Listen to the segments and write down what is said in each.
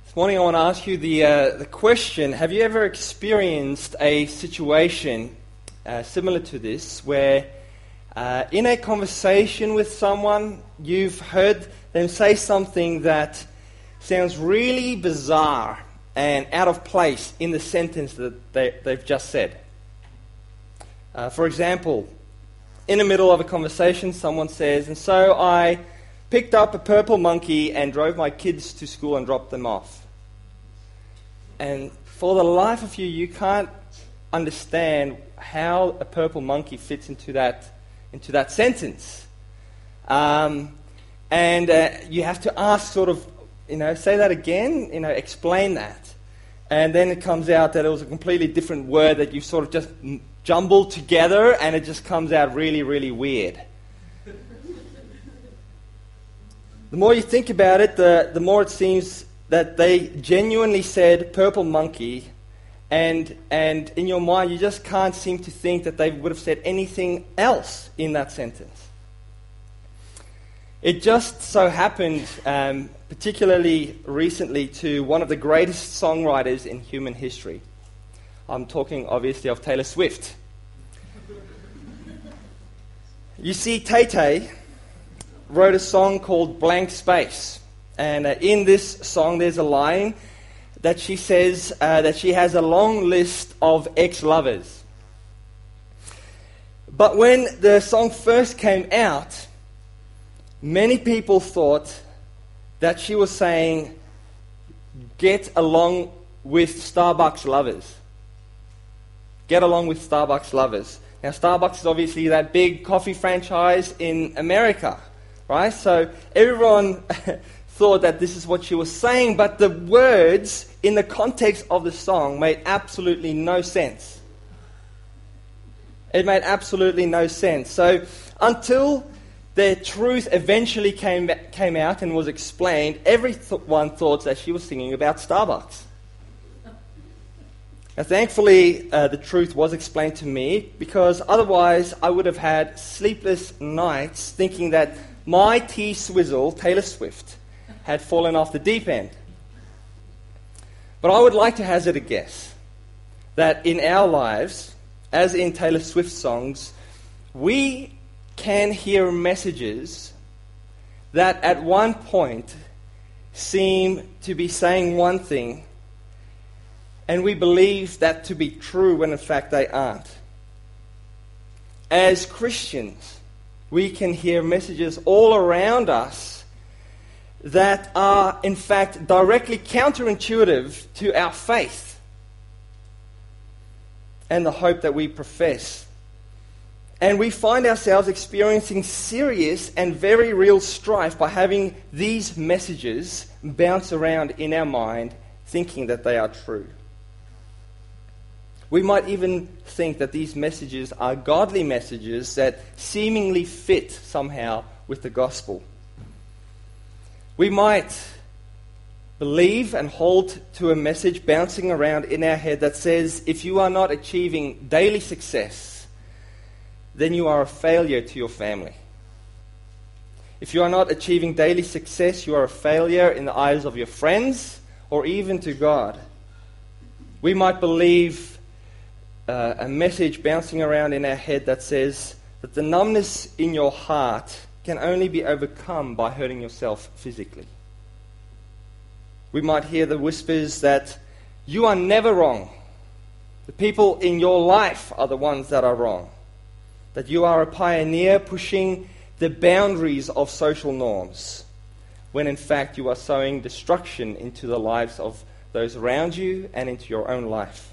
This morning I want to ask you the question, have you ever experienced a situation similar to this where in a conversation with someone you've heard them say something that sounds really bizarre and out of place in the sentence that they've just said? For example, in the middle of a conversation someone says, "And so I picked up a purple monkey and drove my kids to school and dropped them off." And for the life of you, you can't understand how a purple monkey fits into that sentence. And you have to ask say that again, explain that. And then it comes out that it was a completely different word that you sort of just jumbled together, and it just comes out really, really weird. The more you think about it, the more it seems that they genuinely said purple monkey, and in your mind you just can't seem to think that they would have said anything else in that sentence. It just so happened, particularly recently, to one of the greatest songwriters in human history. I'm talking obviously of Taylor Swift. You see, Tay-Tay wrote a song called Blank Space. And in this song there's a line that she says that she has a long list of ex-lovers. But when the song first came out, many people thought that she was saying, "Get along with Starbucks lovers." Get along with Starbucks lovers. Now, Starbucks is obviously that big coffee franchise in America, right? So everyone thought that this is what she was saying, but the words in the context of the song made absolutely no sense. It made absolutely no sense. So until the truth eventually came out and was explained, everyone thought that she was singing about Starbucks. Now, thankfully, the truth was explained to me, because otherwise I would have had sleepless nights thinking that my T-Swizzle, Taylor Swift, had fallen off the deep end. But I would like to hazard a guess that in our lives, as in Taylor Swift songs, we can hear messages that at one point seem to be saying one thing, and we believe that to be true when in fact they aren't. As Christians, we can hear messages all around us that are in fact directly counterintuitive to our faith and the hope that we profess. And we find ourselves experiencing serious and very real strife by having these messages bounce around in our mind, thinking that they are true. We might even think that these messages are godly messages that seemingly fit somehow with the gospel. We might believe and hold to a message bouncing around in our head that says, if you are not achieving daily success, then you are a failure to your family. If you are not achieving daily success, you are a failure in the eyes of your friends or even to God. We might believe a message bouncing around in our head that says that the numbness in your heart can only be overcome by hurting yourself physically. We might hear the whispers that you are never wrong. The people in your life are the ones that are wrong. That you are a pioneer pushing the boundaries of social norms, when in fact you are sowing destruction into the lives of those around you and into your own life.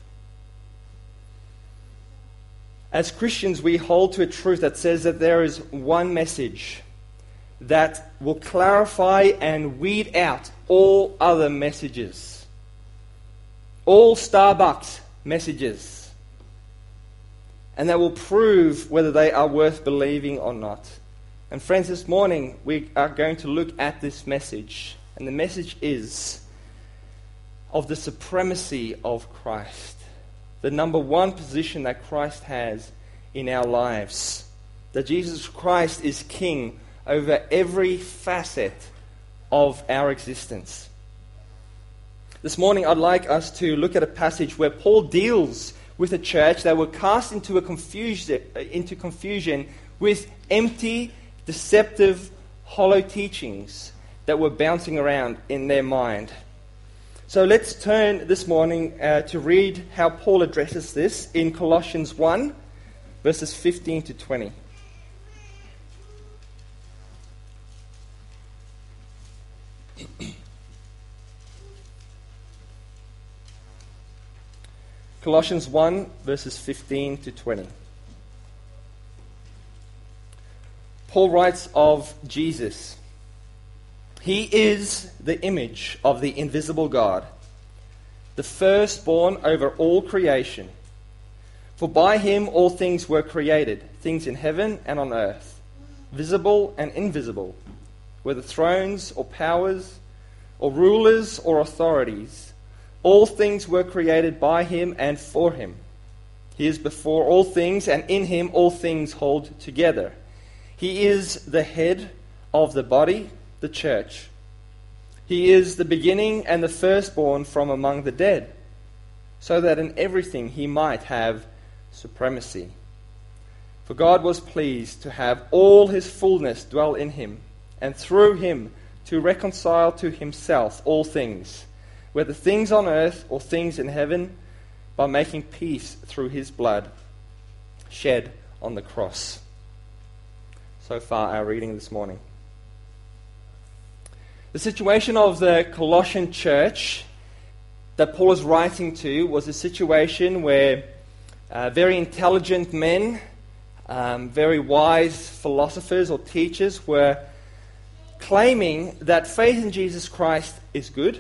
As Christians, we hold to a truth that says that there is one message that will clarify and weed out all other messages, all Starbucks messages, and that will prove whether they are worth believing or not. And friends, this morning we are going to look at this message, and the message is of the supremacy of Christ. The number one position that Christ has in our lives. That Jesus Christ is King over every facet of our existence. This morning I'd like us to look at a passage where Paul deals with a church that were cast into confusion with empty, deceptive, hollow teachings that were bouncing around in their mind. So let's turn this morning to read how Paul addresses this in Colossians 1, verses 15 to 20. Colossians 1, verses 15 to 20. Paul writes of Jesus. He is the image of the invisible God, the firstborn over all creation. For by him all things were created, things in heaven and on earth, visible and invisible, whether thrones or powers or rulers or authorities. All things were created by him and for him. He is before all things, and in him all things hold together. He is the head of the body, the church. He is the beginning and the firstborn from among the dead, so that in everything he might have supremacy. For God was pleased to have all his fullness dwell in him, and through him to reconcile to himself all things, whether things on earth or things in heaven, by making peace through his blood shed on the cross. So far our reading this morning. The situation of the Colossian church that Paul is writing to was a situation where very intelligent men, very wise philosophers or teachers were claiming that faith in Jesus Christ is good,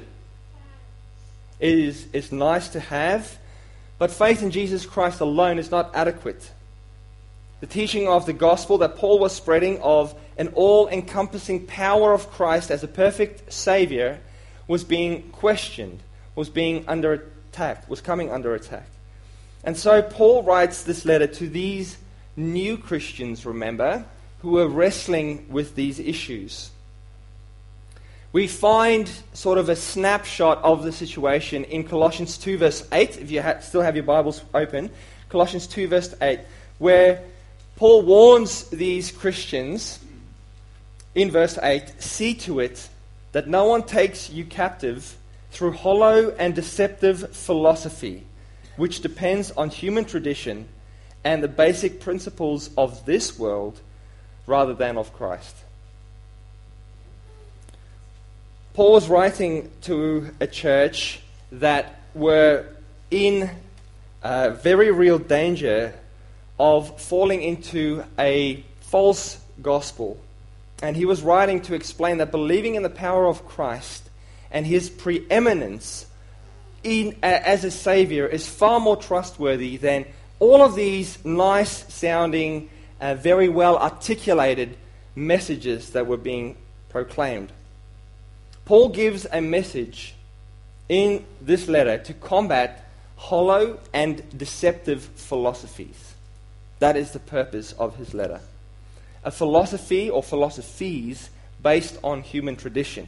is nice to have, but faith in Jesus Christ alone is not adequate. The teaching of the gospel that Paul was spreading of an all-encompassing power of Christ as a perfect Savior was being questioned, was being under attack, was coming under attack. And so Paul writes this letter to these new Christians, remember, who were wrestling with these issues. We find sort of a snapshot of the situation in Colossians 2 verse 8, if you still have your Bibles open, Colossians 2 verse 8, where Paul warns these Christians in verse 8, "See to it that no one takes you captive through hollow and deceptive philosophy, which depends on human tradition and the basic principles of this world rather than of Christ." Paul was writing to a church that were in very real danger of falling into a false gospel. And he was writing to explain that believing in the power of Christ and his preeminence as a Savior is far more trustworthy than all of these nice-sounding, very well-articulated messages that were being proclaimed. Paul gives a message in this letter to combat hollow and deceptive philosophies. That is the purpose of his letter. A philosophy or philosophies based on human tradition.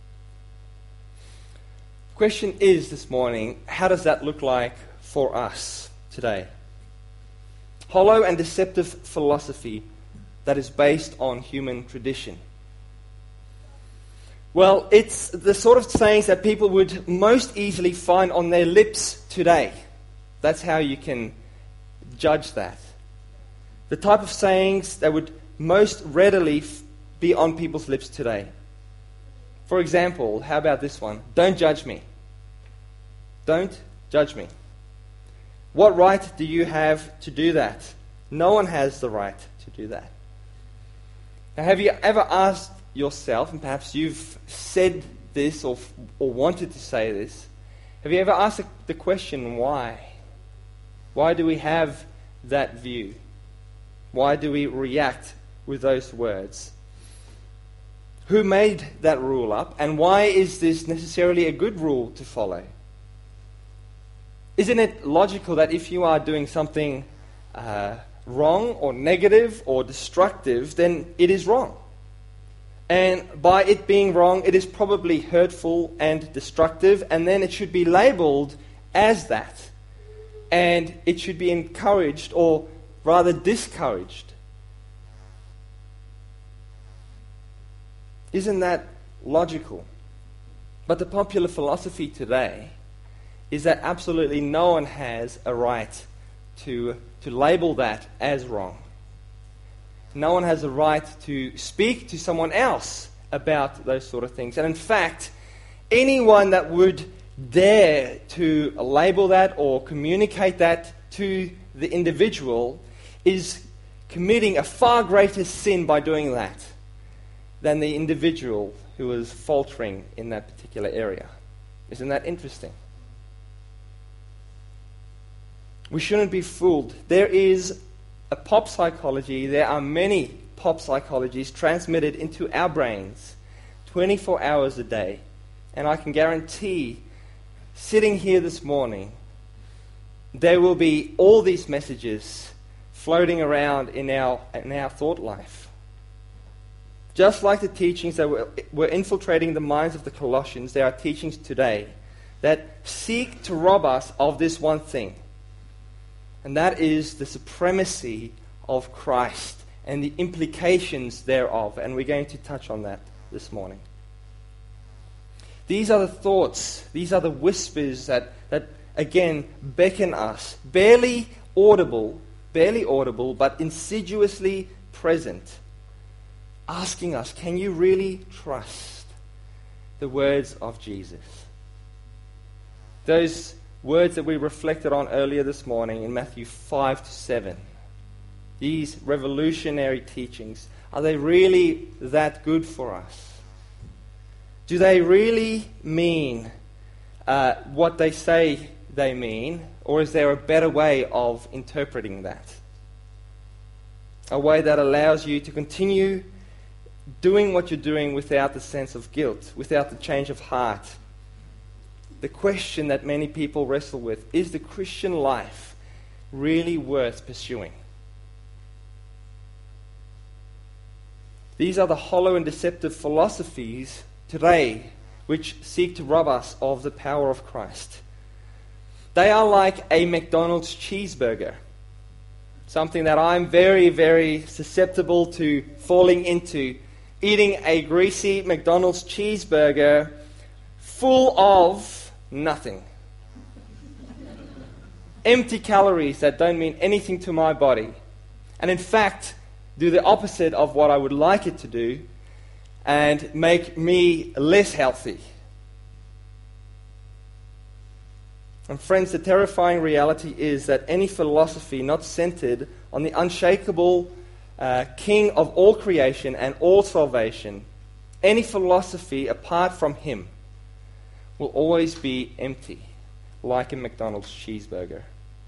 The question is this morning, how does that look like for us today? Hollow and deceptive philosophy that is based on human tradition. Well, it's the sort of sayings that people would most easily find on their lips today. That's how you can judge that. The type of sayings that would most readily be on people's lips today. For example, how about this one? Don't judge me. Don't judge me. What right do you have to do that? No one has the right to do that. Now, have you ever asked yourself, and perhaps you've said this or wanted to say this, have you ever asked the question, why? Why do we have that view? Why do we react with those words? Who made that rule up, and why is this necessarily a good rule to follow? Isn't it logical that if you are doing something wrong or negative or destructive, then it is wrong? And by it being wrong, it is probably hurtful and destructive, and then it should be labeled as that. And it should be encouraged, or rather discouraged. Isn't that logical? But the popular philosophy today is that absolutely no one has a right to label that as wrong. No one has a right to speak to someone else about those sort of things. And in fact, anyone that would dare to label that or communicate that to the individual is committing a far greater sin by doing that than the individual who is faltering in that particular area. Isn't that interesting? We shouldn't be fooled. There is a pop psychology. There are many pop psychologies transmitted into our brains 24 hours a day. And I can guarantee, sitting here this morning, there will be all these messages floating around in our thought life. Just like the teachings that were infiltrating the minds of the Colossians, there are teachings today that seek to rob us of this one thing. And that is the supremacy of Christ and the implications thereof. And we're going to touch on that this morning. These are the thoughts, these are the whispers that again beckon us, barely audible, but insidiously present, asking us, can you really trust the words of Jesus? Those words that we reflected on earlier this morning in Matthew 5-7. These revolutionary teachings, are they really that good for us? Do they really mean what they say they mean, or is there a better way of interpreting that? A way that allows you to continue doing what you're doing without the sense of guilt, without the change of heart. The question that many people wrestle with, is the Christian life really worth pursuing? These are the hollow and deceptive philosophies today which seek to rob us of the power of Christ. They are like a McDonald's cheeseburger, something that I'm very, very susceptible to falling into. Eating a greasy McDonald's cheeseburger full of nothing. Empty calories that don't mean anything to my body. And in fact, do the opposite of what I would like it to do and make me less healthy. And friends, the terrifying reality is that any philosophy not centered on the unshakable King of all creation and all salvation, any philosophy apart from Him will always be empty, like a McDonald's cheeseburger.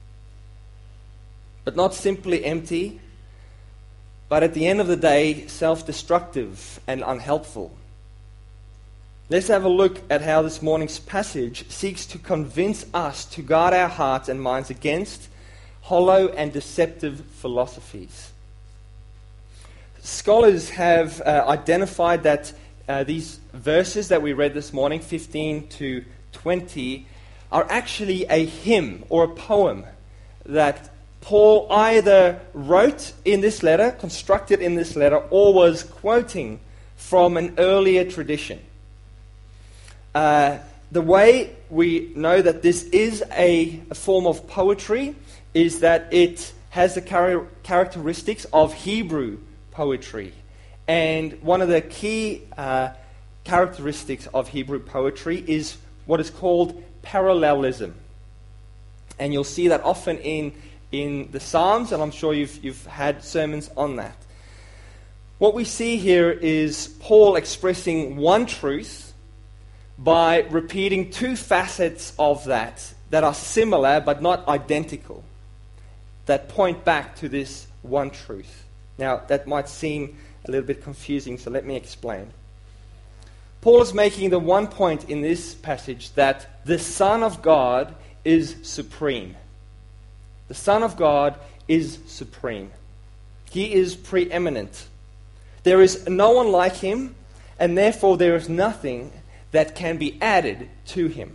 But not simply empty, but at the end of the day, self-destructive and unhelpful. Let's have a look at how this morning's passage seeks to convince us to guard our hearts and minds against hollow and deceptive philosophies. Scholars have identified that these verses that we read this morning, 15 to 20, are actually a hymn or a poem that Paul either wrote in this letter, constructed in this letter, or was quoting from an earlier tradition. The way we know that this is a form of poetry is that it has the characteristics of Hebrew poetry. And one of the key characteristics of Hebrew poetry is what is called parallelism. And you'll see that often in the Psalms, and I'm sure you've had sermons on that. What we see here is Paul expressing one truth by repeating two facets of that are similar but not identical, that point back to this one truth. Now, that might seem a little bit confusing, so let me explain. Paul is making the one point in this passage that the Son of God is supreme. The Son of God is supreme. He is preeminent. There is no one like Him, and therefore there is nothing that can be added to him.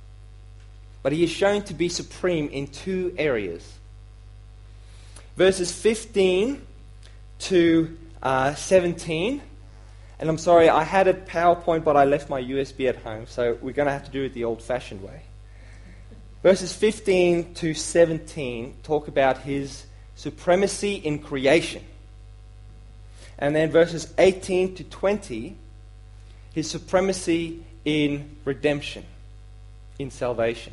But he is shown to be supreme in two areas. Verses 15 to 17. And I'm sorry, I had a PowerPoint, but I left my USB at home, so we're going to have to do it the old-fashioned way. Verses 15 to 17 talk about his supremacy in creation. And then verses 18 to 20, his supremacy in redemption, in salvation.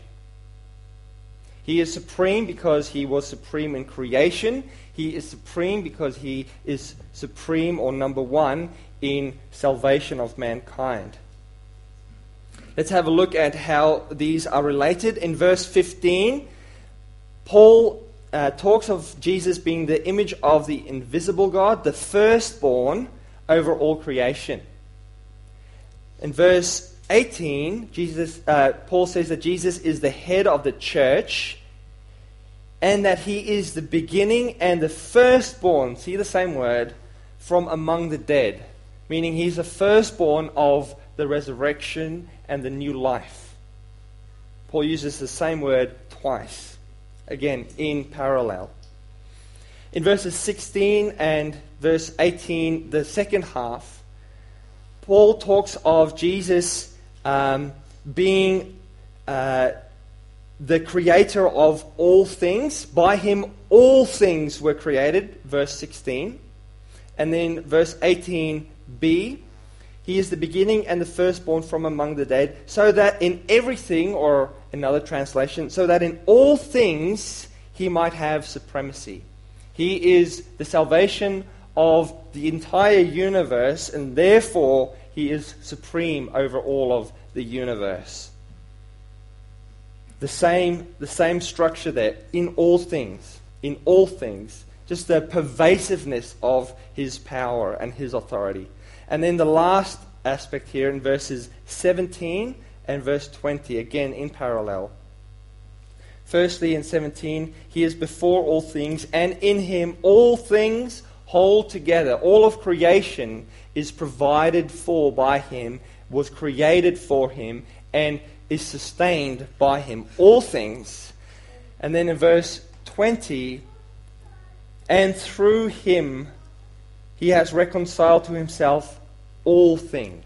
He is supreme because he was supreme in creation. He is supreme because he is supreme, or number one, in salvation of mankind. Let's have a look at how these are related. In verse 15, Paul talks of Jesus being the image of the invisible God, the firstborn over all creation. In verse 18, Paul says that Jesus is the head of the church and that he is the beginning and the firstborn, see the same word, from among the dead. Meaning he's the firstborn of the resurrection and the new life. Paul uses the same word twice, again in parallel. In verses 16 and verse 18, the second half, Paul talks of Jesus being the creator of all things. By him all things were created, verse 16. And then verse 18b, he is the beginning and the firstborn from among the dead, so that in everything, or another translation, so that in all things he might have supremacy. He is the salvation of the entire universe, and therefore he is supreme over all of the universe. The same structure there, in all things, just the pervasiveness of his power and his authority. And then the last aspect here in verses 17 and verse 20, again in parallel. Firstly, in 17, he is before all things, and in him all things hold together. All of creation is provided for by him, was created for him, and is sustained by him. All things. And then in verse 20, and through him he has reconciled to himself all things.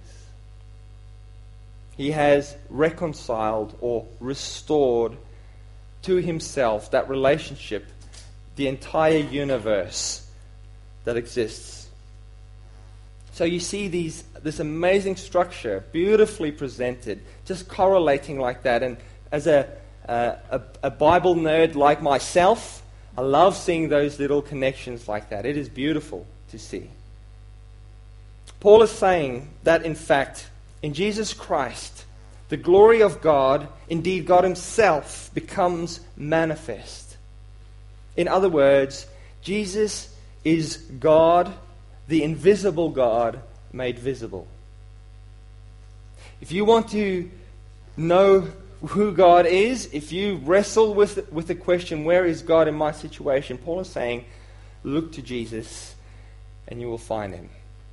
He has reconciled or restored to himself that relationship, the entire universe that exists. So you see this amazing structure, beautifully presented, just correlating like that. And as a Bible nerd like myself, I love seeing those little connections like that. It is beautiful to see. Paul is saying that, in fact, in Jesus Christ, the glory of God, indeed God himself, becomes manifest. In other words, Jesus is God, the invisible God, made visible. If you want to know who God is, if you wrestle with the question, where is God in my situation? Paul is saying, look to Jesus and you will find him.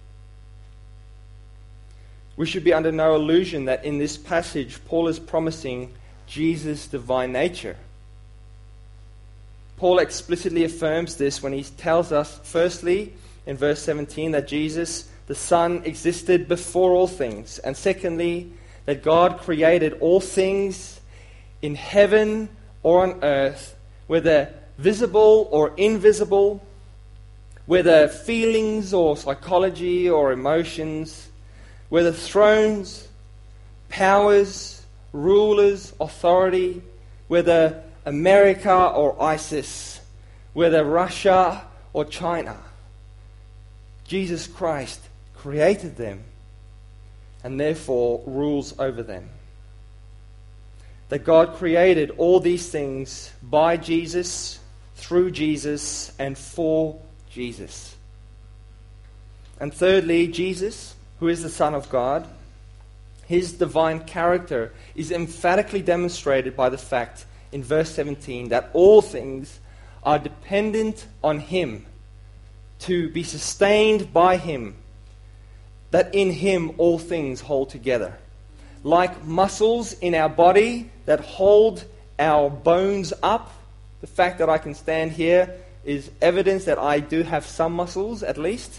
We should be under no illusion that in this passage, Paul is promising Jesus' divine nature. Paul explicitly affirms this when he tells us, firstly, in verse 17, that Jesus, the Son, existed before all things. And secondly, that God created all things in heaven or on earth, whether visible or invisible, whether feelings or psychology or emotions, whether thrones, powers, rulers, authority, whether America or ISIS, whether Russia or China. Jesus Christ created them and therefore rules over them. That God created all these things by Jesus, through Jesus, and for Jesus. And thirdly, Jesus, who is the Son of God, his divine character is emphatically demonstrated by the fact in verse 17 that all things are dependent on him, to be sustained by him. that in Him all things hold together. Like muscles in our body that hold our bones up, the fact that I can stand here is evidence that I do have some muscles at least.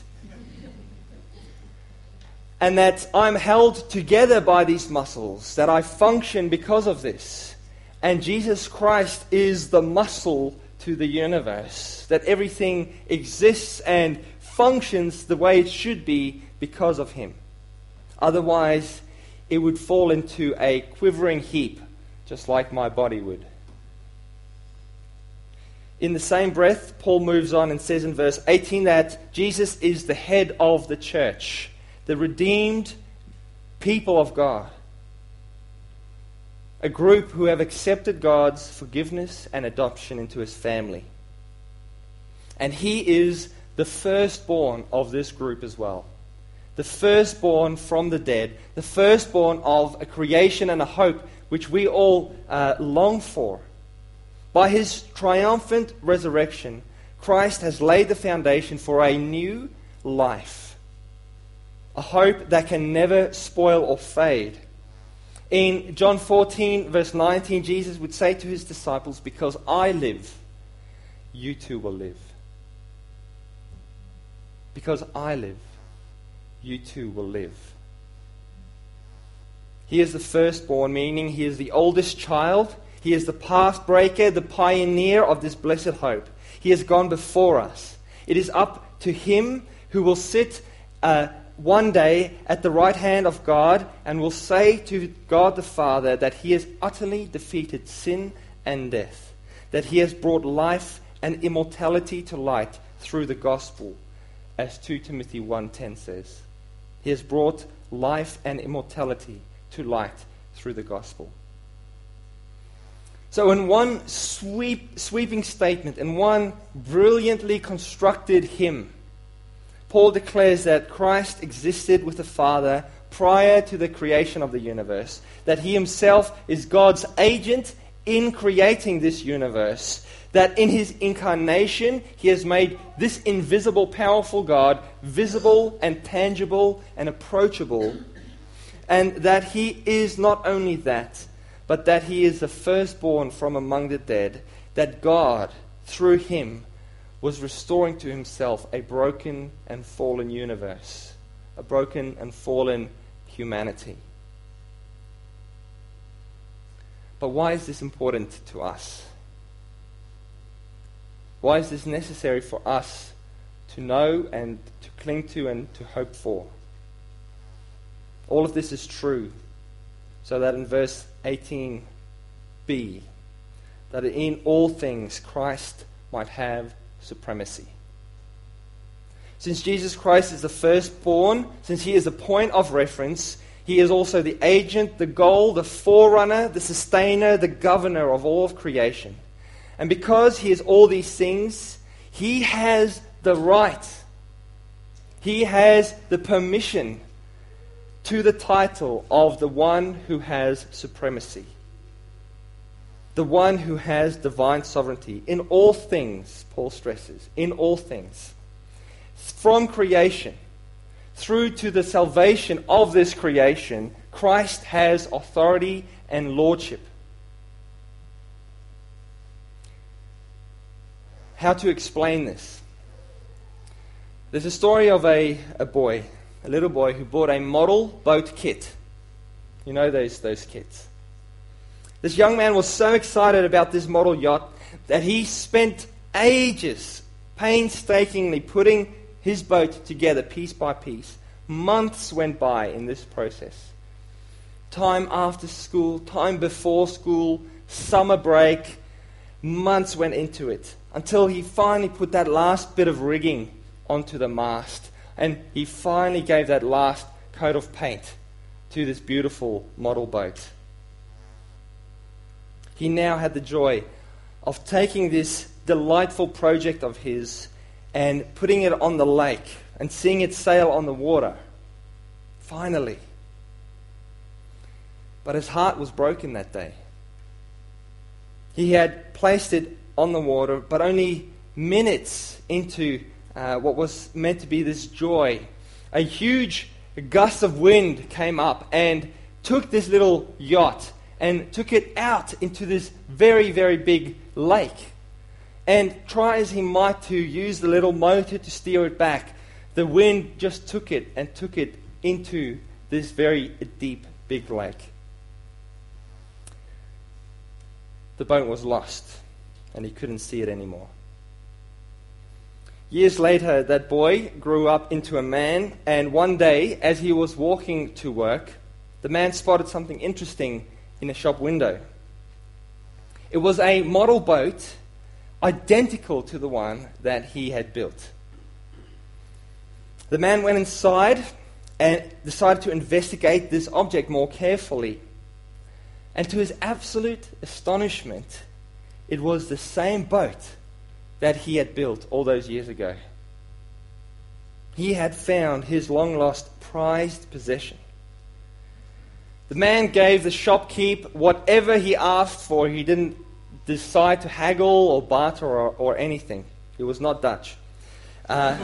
And that I'm held together by these muscles, that I function because of this. And Jesus Christ is the muscle to the universe, that everything exists and functions the way it should be because of Him. Otherwise, it would fall into a quivering heap, just like my body would. In the same breath, Paul moves on and says in verse 18 that Jesus is the head of the church, the redeemed people of God, a group who have accepted God's forgiveness and adoption into His family. And He is the firstborn of this group as well. The firstborn from the dead, the firstborn of a creation and a hope which we all long for. By His triumphant resurrection, Christ has laid the foundation for a new life, a hope that can never spoil or fade. In John 14, verse 19, Jesus would say to His disciples, "Because I live, you too will live." Because I live, you too will live. He is the firstborn, meaning He is the oldest child. He is the path breaker, the pioneer of this blessed hope. He has gone before us. It is up to Him who will sit one day at the right hand of God and will say to God the Father that He has utterly defeated sin and death, that He has brought life and immortality to light through the gospel, as 2 Timothy 1:10 says. He has brought life and immortality to light through the gospel. So in one sweeping statement, in one brilliantly constructed hymn, Paul declares that Christ existed with the Father prior to the creation of the universe, that He Himself is God's agent in creating this universe, that in His incarnation He has made this invisible, powerful God visible and tangible and approachable, and that He is not only that, but that He is the firstborn from among the dead, that God, through Him, was restoring to Himself a broken and fallen universe, a broken and fallen humanity. But why is this important to us? Why is this necessary for us to know and to cling to and to hope for? All of this is true, so that in verse 18b, that in all things Christ might have supremacy. Since Jesus Christ is the firstborn, since He is the point of reference, He is also the agent, the goal, the forerunner, the sustainer, the governor of all of creation. And because He is all these things, He has the right, He has the permission to the title of the one who has supremacy, the one who has divine sovereignty in all things, Paul stresses, in all things. From creation through to the salvation of this creation, Christ has authority and lordship. How to explain this? There's a story of a little boy who bought a model boat kit. You know those kits. This young man was so excited about this model yacht that he spent ages painstakingly putting his boat together piece by piece. Months went by in this process. Time after school, time before school, summer break, months went into it until he finally put that last bit of rigging onto the mast, and he finally gave that last coat of paint to this beautiful model boat. He now had the joy of taking this delightful project of his and putting it on the lake and seeing it sail on the water. Finally. But his heart was broken that day. He had placed it on the water, but only minutes into what was meant to be this joy. A huge a gust of wind came up and took this little yacht and took it out into this very, very big lake. And try as he might to use the little motor to steer it back, the wind just took it into this very deep, big lake. The boat was lost, and he couldn't see it anymore. Years later, that boy grew up into a man, and one day, as he was walking to work, the man spotted something interesting in a shop window. It was a model boat identical to the one that he had built. The man went inside and decided to investigate this object more carefully. And to his absolute astonishment, it was the same boat that he had built all those years ago. He had found his long-lost prized possession. The man gave the shopkeep whatever he asked for. He didn't decide to haggle or barter or anything. He was not Dutch. The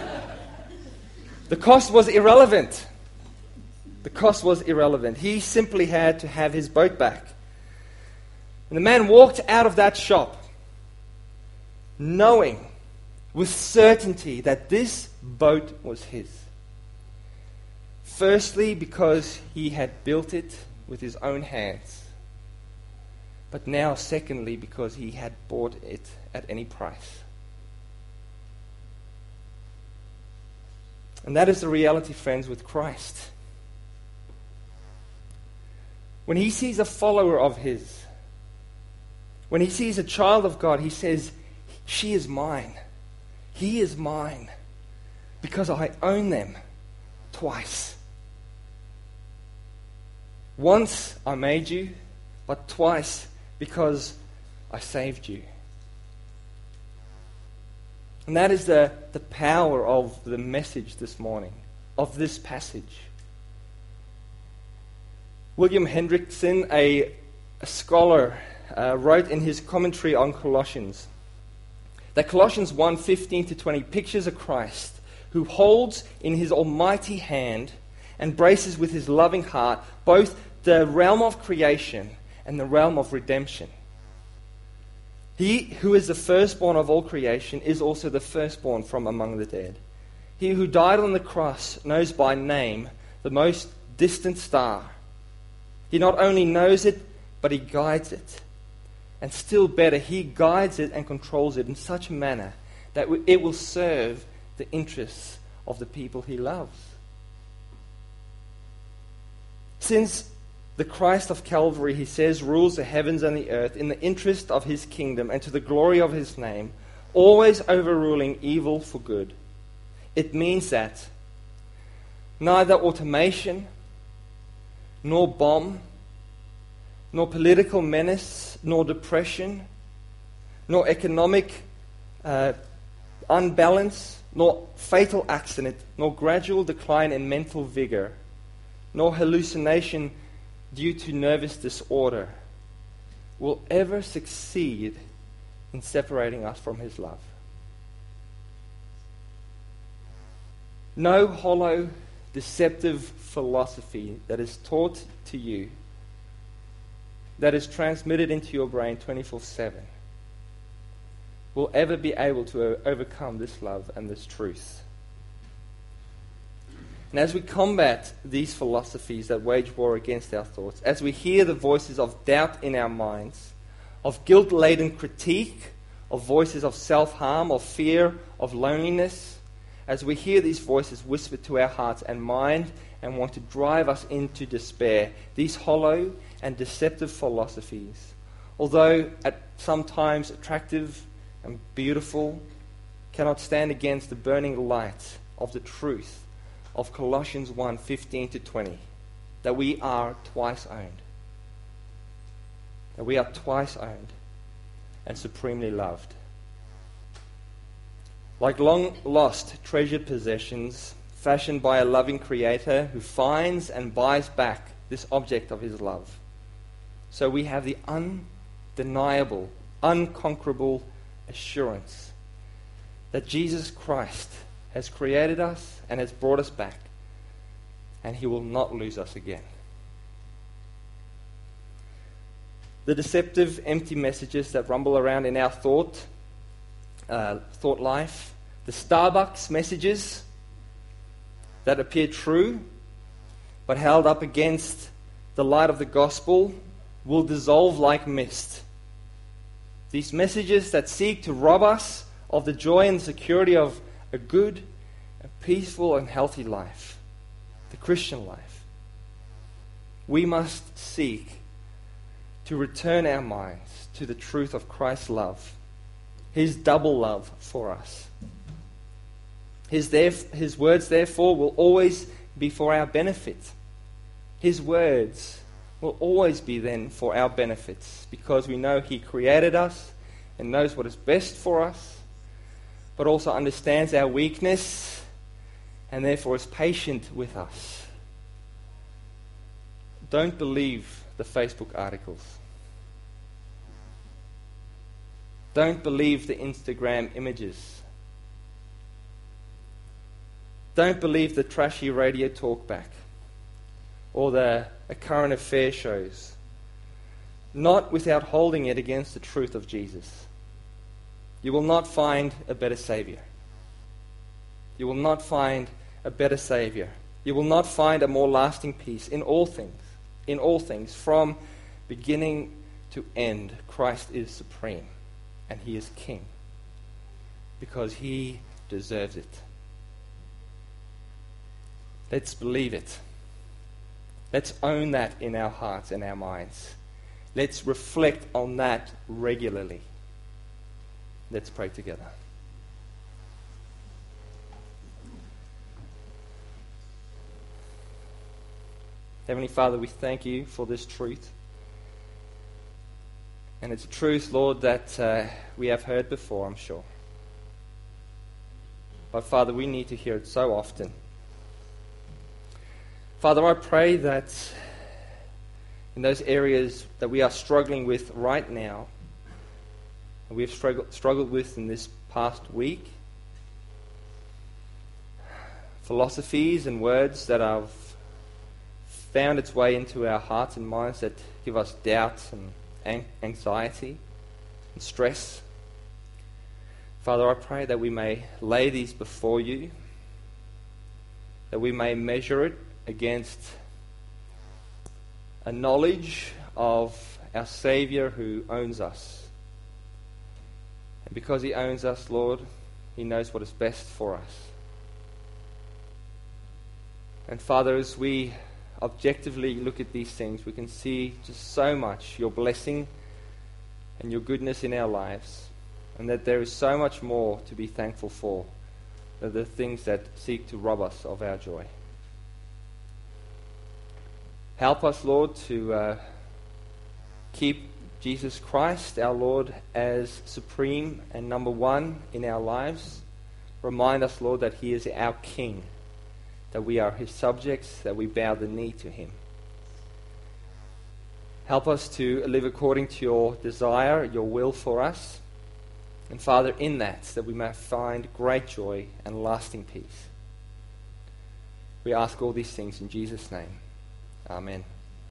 cost was irrelevant. The cost was irrelevant. He simply had to have his boat back. And the man walked out of that shop knowing with certainty that this boat was his. Firstly, because he had built it with his own hands. But now, secondly, because he had bought it at any price. And that is the reality, friends, with Christ. When he sees a follower of his, when he sees a child of God, he says, she is mine. He is mine. Because I own them twice. Once I made you, but twice because I saved you. And that is the power of the message this morning, of this passage. William Hendrickson, a scholar, wrote in his commentary on Colossians that Colossians 1:15-20 pictures a Christ who holds in his almighty hand and embraces with his loving heart both the realm of creation and the realm of redemption. He who is the firstborn of all creation is also the firstborn from among the dead. He who died on the cross knows by name the most distant star. He not only knows it, but he guides it. And still better, he guides it and controls it in such a manner that it will serve the interests of the people he loves. Since the Christ of Calvary, he says, rules the heavens and the earth in the interest of his kingdom and to the glory of his name, always overruling evil for good. It means that neither automation, nor bomb, nor political menace, nor depression, nor economic unbalance, nor fatal accident, nor gradual decline in mental vigor, nor hallucination due to nervous disorder will ever succeed in separating us from his love. No hollow, deceptive philosophy that is taught to you, that is transmitted into your brain 24/7, will ever be able to overcome this love and this truth. And as we combat these philosophies that wage war against our thoughts, as we hear the voices of doubt in our minds, of guilt-laden critique, of voices of self-harm, of fear, of loneliness, as we hear these voices whisper to our hearts and mind and want to drive us into despair, these hollow and deceptive philosophies, although at sometimes attractive and beautiful, cannot stand against the burning light of the truth of Colossians 1:15-20, that we are twice owned. That we are twice owned and supremely loved. Like long-lost treasured possessions fashioned by a loving Creator who finds and buys back this object of his love, so we have the undeniable, unconquerable assurance that Jesus Christ has created us and has brought us back, and he will not lose us again. The deceptive, empty messages that rumble around in our thought life, the Starbucks messages that appear true, but held up against the light of the gospel, will dissolve like mist. These messages that seek to rob us of the joy and security of a good, a peaceful and healthy life, the Christian life. We must seek to return our minds to the truth of Christ's love, His double love for us. His words, therefore, will always be for our benefit. His words will always be then for our benefits, because we know He created us and knows what is best for us, but also understands our weakness and therefore is patient with us. Don't believe the Facebook articles. Don't believe the Instagram images. Don't believe the trashy radio talkback or the current affair shows, not without holding it against the truth of Jesus. You will not find a better Savior. You will not find a better Savior. You will not find a more lasting peace in all things. In all things, from beginning to end, Christ is supreme and He is King because He deserves it. Let's believe it. Let's own that in our hearts and our minds. Let's reflect on that regularly. Let's pray together. Heavenly Father, we thank You for this truth. And it's a truth, Lord, that we have heard before, I'm sure. But Father, we need to hear it so often. Father, I pray that in those areas that we are struggling with right now, and we have struggled with in this past week, philosophies and words that have found its way into our hearts and minds that give us doubts and anxiety and stress. Father, I pray that we may lay these before You, that we may measure it against a knowledge of our Saviour who owns us. And because He owns us, Lord, He knows what is best for us. And Father, as we objectively look at these things, we can see just so much Your blessing and Your goodness in our lives, and that there is so much more to be thankful for than the things that seek to rob us of our joy. Help us, Lord, to keep Jesus Christ, our Lord, as supreme and number one in our lives. Remind us, Lord, that He is our King, that we are His subjects, that we bow the knee to Him. Help us to live according to Your desire, Your will for us. And Father, in that we may find great joy and lasting peace. We ask all these things in Jesus' name. Amen.